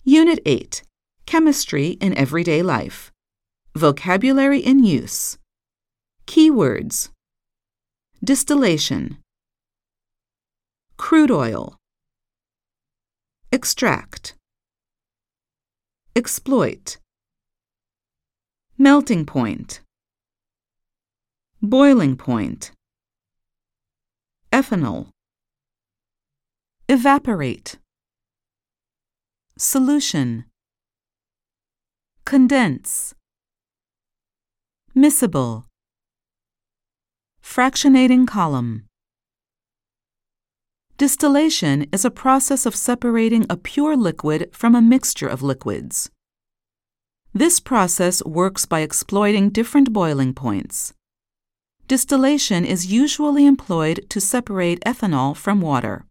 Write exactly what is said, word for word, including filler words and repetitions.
Unit eight, Chemistry in Everyday Life. Vocabulary in Use. Keywords. Distillation. Crude oil. Extract. Exploit. Melting point. Boiling point. Ethanol. Evaporate. Solution. Condense. Miscible. Fractionating column. Distillation is a process of separating a pure liquid from a mixture of liquids. This process works by exploiting different boiling points. Distillation is usually employed to separate ethanol from water.